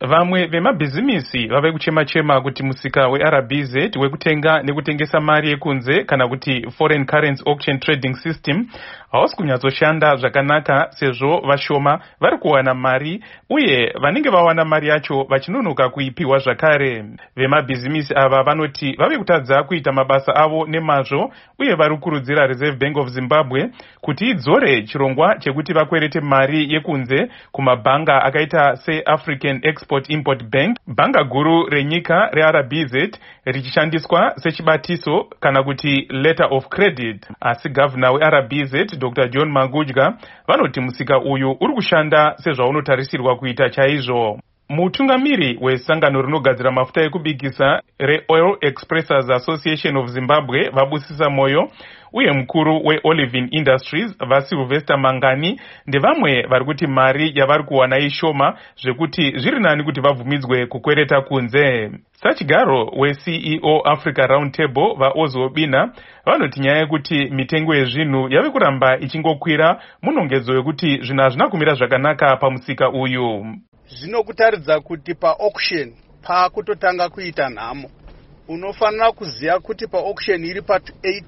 Vamwe vemabhizimisi vave kuchema-chema kuti musika weRBZ wekutenga nekutengesa mari yekunze kana kuti Foreign Currency Auction Trading System hausi kunyatsoshanda zvakanaka sezvo vashoma vari kuwana mari uye vanenge vawana mari yacho vachinonoka kuipiwa zvakare. Vemabhizimisi ava vanoti vave kutadza kuita mabasa avo nemazvo uye vari kukurudzira Reserve Bank of Zimbabwe kuti idzore chirongwa chekuti vakwerete mari yekunze kumabhanga akaita seAfrican Export-Import Bank, bhanga guru renyika reRBZ richishandiswa sechibatiso kana kuti letter of credit. Asi gavana weRBZ Dr. John Mangudya vanoti musika uyu uri kushanda sezvaunotarisirwa kuita chaizvo. Mutungamiri wesangano rinogadzira mafuta ekubikisa reOil Expressors Association of Zimbabwe Vabusisa Moyo uye mukuru weOlivin Industries vaSylvester Mangani ndevamwe vari kuti mari yavari kuwana ishoma zvekuti zviri nani kuti vabvumidzwe kukwereta kunze. Sachigaro weCEO Africa Roundtable vaOzwo Bina vanoti nyaya yekuti mitengo yezvinhu yave kuramba ichingokwira munongedzo yekuti zvinhu hazvina kumira zvakanaka pamusika uyu. Zvinokutaridza kuti paauction pakutotanga kuita nhamo. Unofanira kuziva kuti paauction iri pa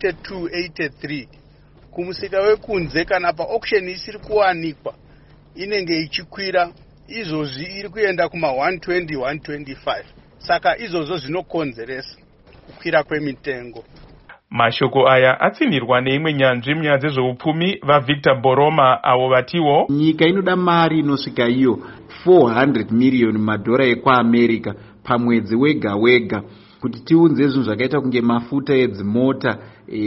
82-83 kumusika wekunze kana paauction isiri kuwanikwa inenge ichikwira, izvozvi iri kuenda kuma 120-125. Saka izvozvo zvinokonzeresa kukwira kwemitengo. Mashoko aya atsinirwa neimwe nyanzvi munyaya dzezveupfumi vaVictor Boroma avo vatiwo nyika inoda mari inosvika iyo 400 million madhora ekuAmerica pamwedzi wega wega kuti tiunze zvinhu zvakaita kunge mafuta edzimota,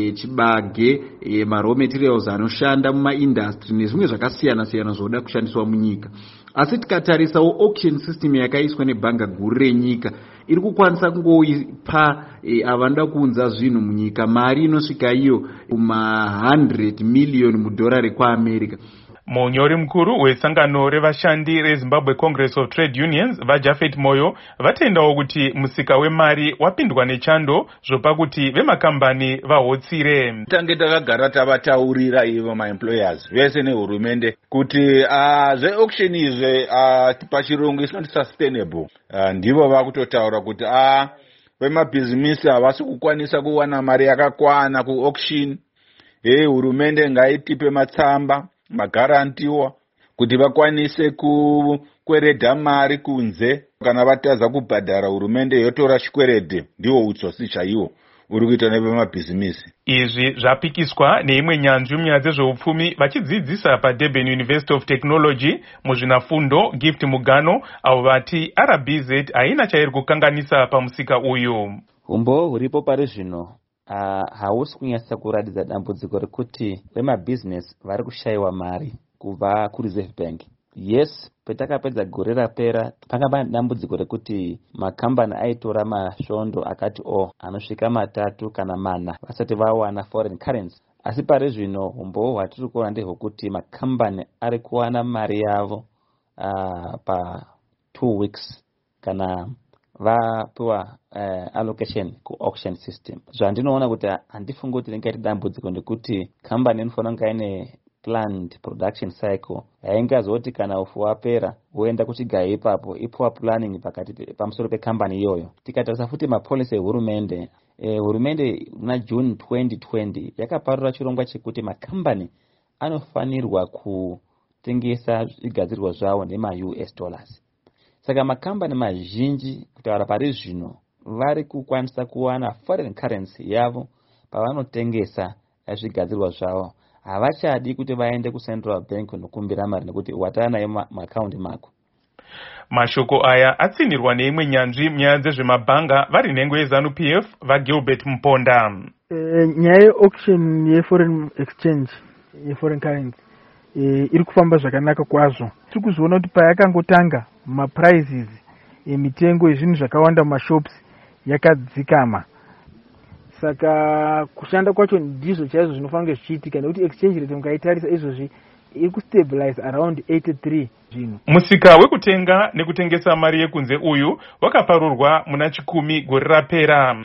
chibage, raw materials anoshanda mumaindustry nezvimwe zvakasiyana siyana zvoda kushandiswa munyika. Asi tikatarisawo auction system yakaiswa nebhanga guru renyika iri kukwanisa kungoipa avanoda kuunza zvinhu munyika mari inosvika iyo kuma 100 million mudhora rekuAmerica. Munyori mukuru wesangano revashandi reZimbabwe Congress of Trade Unions vaJafet Moyo vatendawo kuti musika wemari wapindwa nechando zvopa kuti vemakambani vahotsire. Tange takagara tavataurira ivo maemployers vese nehurumende kuti zveauction izve pachirungu is not sustainable. Ndivo vakutotaura kuti vemabhizimisi havasi kukwanisa kuwana mari yakakwana kuauction. Hurumende ngaitipe matsamba magarantiwa kuti vakwanise kukweredha mari kunze. Kana vatadza kubhadhara hurumende yotora chikwerede. Ndiwo utsotsi chaiwo uri kuita nevemabhizimisi. Izvi zvapikiswa neimwe nyanzvi munyaya dzezveupfumi vachidzidzisa paDurban University of Technology muzvinafundo Gift Mugano avo vati RBZ haina chairi kukanganisa pamusika uyu. Umbo huripo pari zvino hausi kunyatsa kuratidza dambudziko rekuti vemabhizinesi vari kushayiwa mari kubva kuReserve Bank. Yes, petakapedza gore rapera pakanga dambudziko rekuti makambani aitora masvondo akati anosvika 3 kana 4 vasati vawana foreign currency. Asi pari zvino umbo hwatiri kuona ndehwekuti makambani ari kuwana mari yavo pa 2 weeks kana vapiwa allocation ku-auction system. Zvandinoona kuti handifungi kuti ringaita dambudziko ndekuti kambani inofanira kunge ine planned production cycle yaingazoti kana ufu wapera woenda kuchigayo ipapo ipuwa planning pakati pamusoro pekambani iyoyo. Tikatarisa futi mapolicy ehurumende, hurumende muna June 2020 yakaparura chirongwa chekuti makambani anofanirwa kutengesa zvigadzirwa zvavo nema-US dollars. Saka makambani mazhinji kutaura pari zvino vari kukwanisa kuwana foreign currency yavo pavanotengesa zvigadzirwa zvavo. Havachadi kuti vaende kuCentral Bank nokumbira mari nekuti watana nayo maakaundi mako. Mashoko aya atsinirwa neimwe nyanzvi munyaya dzezvemabhanga vari nhengo yeZANU-PF vaGilbert Mponda. Nyaya yeauction yeforeign exchange yeforeign currency iri kufamba zvakanaka kwazvo. Tiri kuzoona kuti payakangotanga maprices emitengo yezvinhu zvakawanda mumashops yakadzikama. Saka kushanda kwacho ndizvo chaizvo zvinofanira zvichiitika nekuti exchange rate mukaitarisa izvozvi iri kustabilize around 83 zvino. Musika wekutenga nekutengesa mari yekunze uyu wakaparurwa muna 10 gore rapera.